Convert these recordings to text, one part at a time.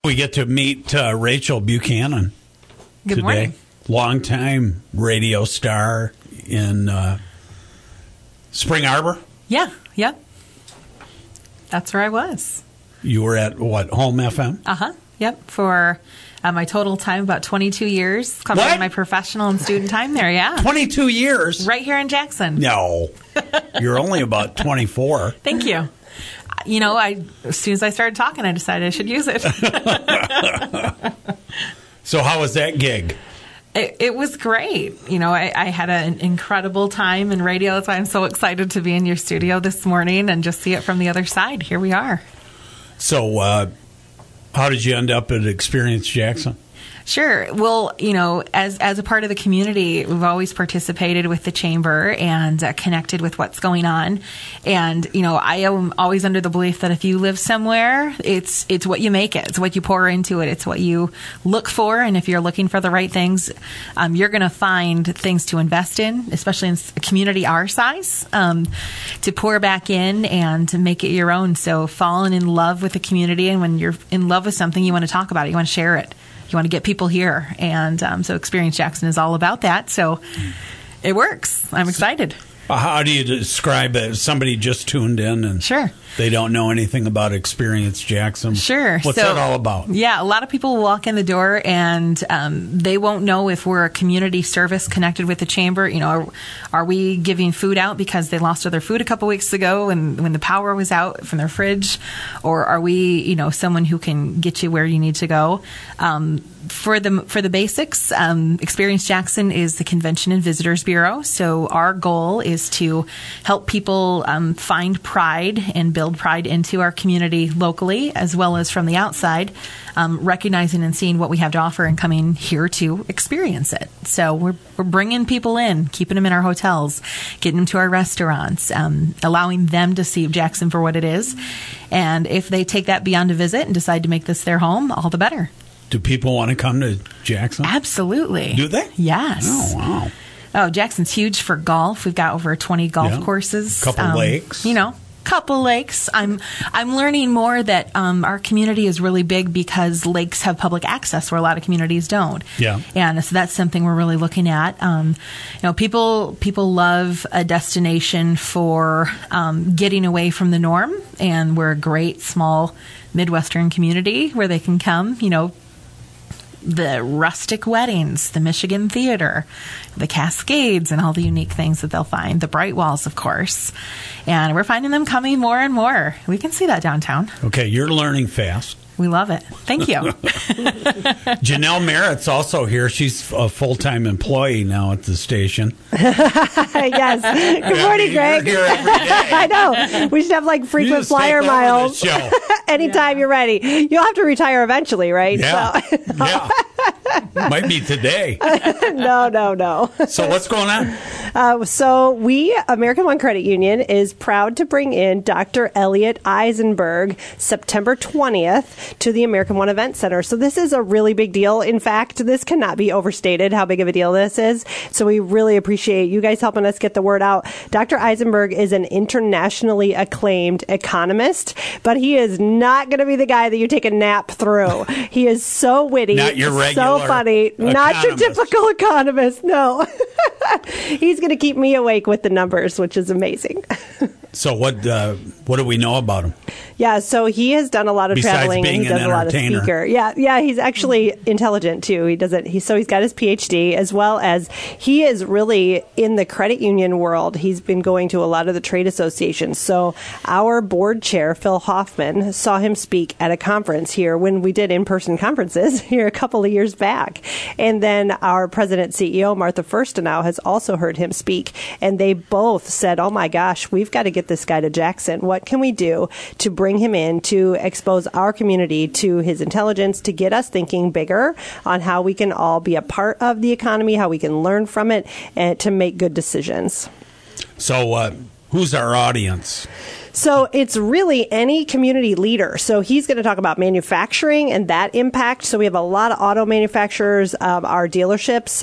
We get to meet Rachel Buchanan Good today. morning. Longtime radio star in Spring Arbor. Yeah, yep. That's where I was. You were at, what, Home FM? Yep, for my total time, about 22 years, covering What? my professional and student time there, yeah. 22 years? Right here in Jackson. No. You're only about 24. Thank you. You know, as soon as I started talking, I decided I should use it. So how was that gig? It was great. You know, I had an incredible time in radio. That's why I'm so excited to be in your studio this morning and just see it from the other side. Here we are. So how did you end up at Experience Jackson? Sure. Well, you know, as a part of the community, we've always participated with the chamber and connected with what's going on. And, you know, I am always under the belief that if you live somewhere, it's what you make it. It's what you pour into it. It's what you look for. And if you're looking for the right things, you're going to find things to invest in, especially in a community our size, to pour back in and to make it your own. So falling in love with the community. And when you're in love with something, you want to talk about it. You want to share it. You want to get people here. And so Experience Jackson is all about that. So it works. I'm excited. How do you describe it? Somebody just tuned in and Sure. they don't know anything about Experience Jackson. Sure. What's So, that all about? Yeah, a lot of people walk in the door and they won't know if we're a community service connected with the chamber. You know, are we giving food out because they lost all their food a couple weeks ago and when the power was out from their fridge? Or are we, you know, someone who can get you where you need to go? For the basics, Experience Jackson is the Convention and Visitors Bureau. So our goal is to help people find pride and build pride into our community locally, as well as from the outside, recognizing and seeing what we have to offer and coming here to experience it. So we're bringing people in, keeping them in our hotels, getting them to our restaurants, allowing them to see Jackson for what it is. And if they take that beyond a visit and decide to make this their home, all the better. Do people want to come to Jackson? Absolutely. Do they? Yes. Oh, wow. Oh, Jackson's huge for golf. We've got over 20 golf courses. Couple lakes. You know, couple lakes. I'm learning more that our community is really big because lakes have public access where a lot of communities don't. Yeah. And so that's something we're really looking at. You know, people love a destination for getting away from the norm, and we're a great small Midwestern community where they can come, you know, the rustic weddings, the Michigan Theater, the Cascades, and all the unique things that they'll find. The Bright Walls, of course. And we're finding them coming more and more. We can see that downtown. Okay, you're learning fast. We love it. Thank you. Janelle Merritt's also here. She's a full-time employee now at the station. Yes. Good morning, Greg. You're here every day. I know. We should have like frequent just flyer take over miles. the show. Anytime you're ready. You'll have to retire eventually, right? Yeah. So, Yeah. Might be today. no. So what's going on? So American One Credit Union, is proud to bring in Dr. Elliot Eisenberg September 20th to the American One Event Center. So this is a really big deal. In fact, this cannot be overstated how big of a deal this is. So we really appreciate you guys helping us get the word out. Dr. Eisenberg is an internationally acclaimed economist, but he is not going to be the guy that you take a nap through. He is so witty, Not your regular so funny, not your economist. typical economist. No. He's going to keep me awake with the numbers, which is amazing. So what do we know about him? Yeah, so he has done a lot of Besides traveling. being He an does a lot of entertainer. speaker. Yeah, he's actually intelligent too. He's got his PhD, as well as he is really in the credit union world. He's been going to a lot of the trade associations. So our board chair, Phil Hoffman, saw him speak at a conference here when we did in-person conferences here a couple of years back. And then our president CEO, Martha Firstenow, has also heard him speak. And they both said, oh my gosh, we've got to get this guy to Jackson. What can we do to bring him in, to expose our community to his intelligence, to get us thinking bigger on how we can all be a part of the economy, how we can learn from it, and to make good decisions. So who's our audience? So it's really any community leader. So he's going to talk about manufacturing and that impact. So we have a lot of auto manufacturers, our dealerships.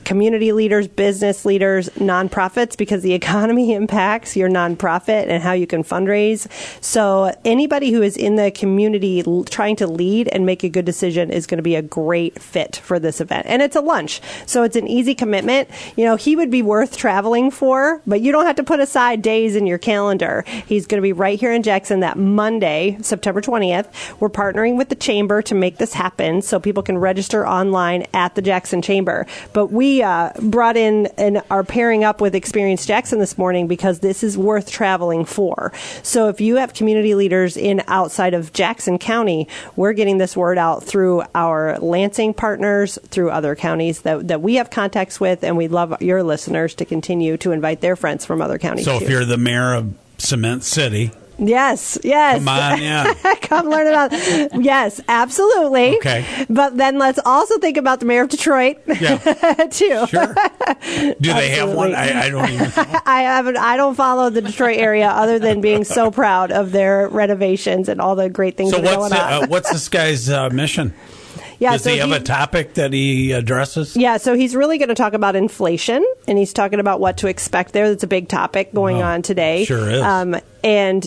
community leaders, business leaders, nonprofits, because the economy impacts your nonprofit and how you can fundraise. So anybody who is in the community trying to lead and make a good decision is going to be a great fit for this event. And it's a lunch, so it's an easy commitment. He would be worth traveling for, but you don't have to put aside days in your calendar. He's going to be right here in Jackson that Monday, September 20th. We're partnering with the Chamber to make this happen, so people can register online at the Jackson Chamber. But we brought in and are pairing up with Experience Jackson this morning because this is worth traveling for. So if you have community leaders in outside of Jackson County, we're getting this word out through our Lansing partners, through other counties that we have contacts with, and we'd love your listeners to continue to invite their friends from other counties. So too. If you're the mayor of Cement City, Yes. come on in. Come learn about it. Yes, absolutely. Okay. But then let's also think about the mayor of Detroit, too. Sure. Do they have one? I don't even know. I don't follow the Detroit area other than being so proud of their renovations and all the great things that are going on. What's this guy's mission? Yeah, Does he have a topic that he addresses? Yeah, so he's really going to talk about inflation, and he's talking about what to expect there. That's a big topic going on today. Sure is. And,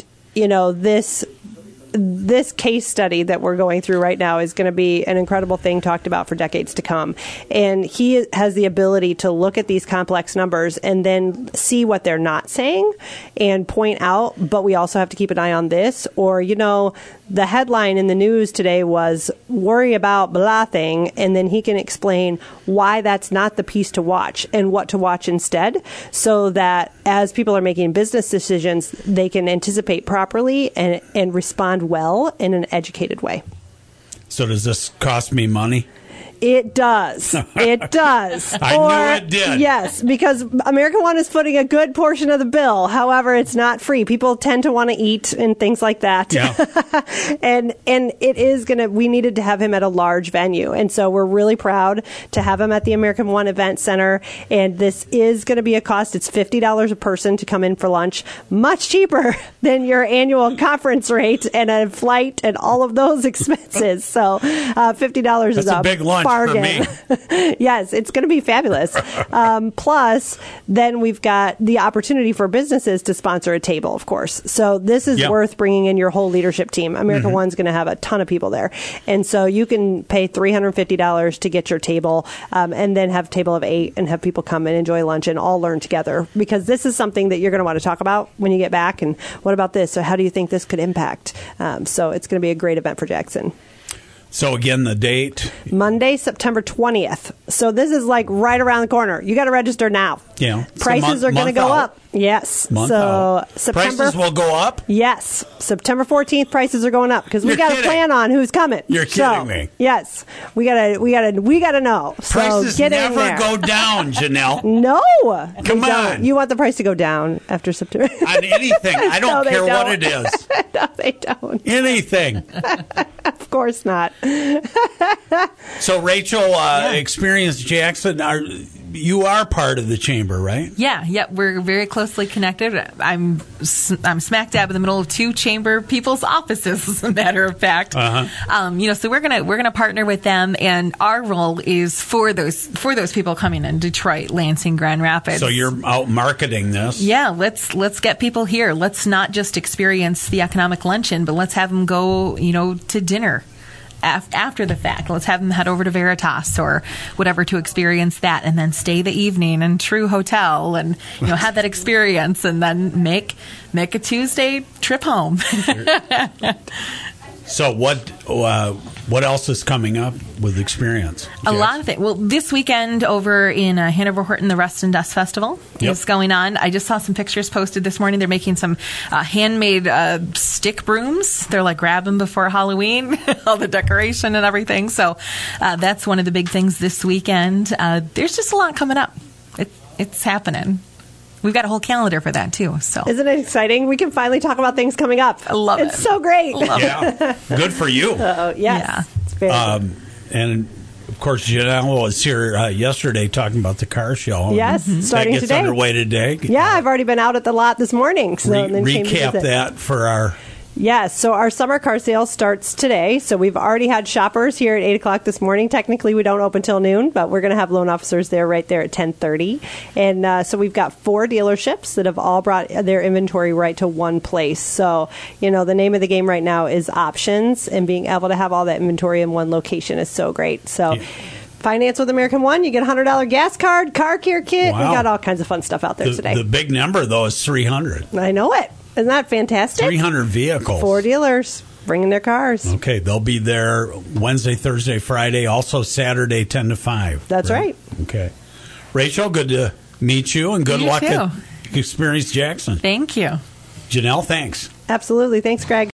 this case study that we're going through right now is going to be an incredible thing talked about for decades to come. And he has the ability to look at these complex numbers and then see what they're not saying and point out, but we also have to keep an eye on this. Or, the headline in the news today was worry about blah thing, and then he can explain why that's not the piece to watch and what to watch instead, so that as people are making business decisions, they can anticipate properly and respond well in an educated way. So does this cost me money? It does. It does. I knew it did. Yes, because American One is footing a good portion of the bill. However, it's not free. People tend to want to eat and things like that. Yeah. and it is going to, we needed to have him at a large venue. And so we're really proud to have him at the American One Event Center. And this is going to be a cost. It's $50 a person to come in for lunch. Much cheaper than your annual conference rate and a flight and all of those expenses. So $50 is a big lunch. Bargain. For me. Yes, it's going to be fabulous. Plus, then we've got the opportunity for businesses to sponsor a table, of course. So this is worth bringing in your whole leadership team. America One's going to have a ton of people there. And so you can pay $350 to get your table and then have a table of 8 and have people come and enjoy lunch and all learn together, because this is something that you're going to want to talk about when you get back. And what about this? So how do you think this could impact? So it's going to be a great event for Jackson. So again, the date? Monday, September 20th. So this is like right around the corner. You got to register now. Yeah. Prices are going to go up. Yes. Month so out. September Prices will go up? Yes. September 14th, prices are going up because we got to plan on who's coming. You're kidding me. Yes. We gotta know. Prices so get in never there. go down, Janelle. No. Come on. You want the price to go down after September? On anything. I don't No, care they what don't. it is. No, they don't. Anything. Of course not. So, Rachel, Experience Jackson, you are part of the chamber, right? Yeah, we're very closely connected. I'm smack dab in the middle of 2 chamber people's offices, as a matter of fact. So we're gonna partner with them, and our role is for those people coming in Detroit, Lansing, Grand Rapids. So you're out marketing this. Yeah, let's get people here. Let's not just experience the economic luncheon, but let's have them go, to dinner after the fact. Let's have them head over to Veritas or whatever to experience that, and then stay the evening in True Hotel and have that experience, and then make a Tuesday trip home. So what else is coming up with Experience? A lot of things. Well, this weekend over in Hanover Horton, the Rust and Dust Festival is going on. I just saw some pictures posted this morning. They're making some handmade stick brooms. They're like grab them before Halloween, all the decoration and everything. So that's one of the big things this weekend. There's just a lot coming up. It's happening. We've got a whole calendar for that, too. So isn't it exciting? We can finally talk about things coming up. I love it. It's so great. Yeah. Good for you. Yes. Yeah. It's very good. And, of course, Janelle was here yesterday talking about the car show. Yes, starting that gets today. underway today. Yeah, I've already been out at the lot this morning. So and then came to recap visit. that for our Yes, so our summer car sale starts today. So we've already had shoppers here at 8 o'clock this morning. Technically, we don't open till noon, but we're going to have loan officers there right there at 10:30. And so we've got 4 dealerships that have all brought their inventory right to one place. So, the name of the game right now is options, and being able to have all that inventory in one location is so great. So. Yeah. Finance with American One, you get a $100 gas card, car care kit. Wow. We got all kinds of fun stuff out there today. The big number, though, is 300. I know it. Isn't that fantastic? 300 vehicles. 4 dealers bringing their cars. Okay, they'll be there Wednesday, Thursday, Friday, also Saturday, 10 to 5. That's right. Okay. Rachel, good to meet you, and good luck too. at Experience Jackson. Thank you. Janelle, thanks. Absolutely. Thanks, Greg.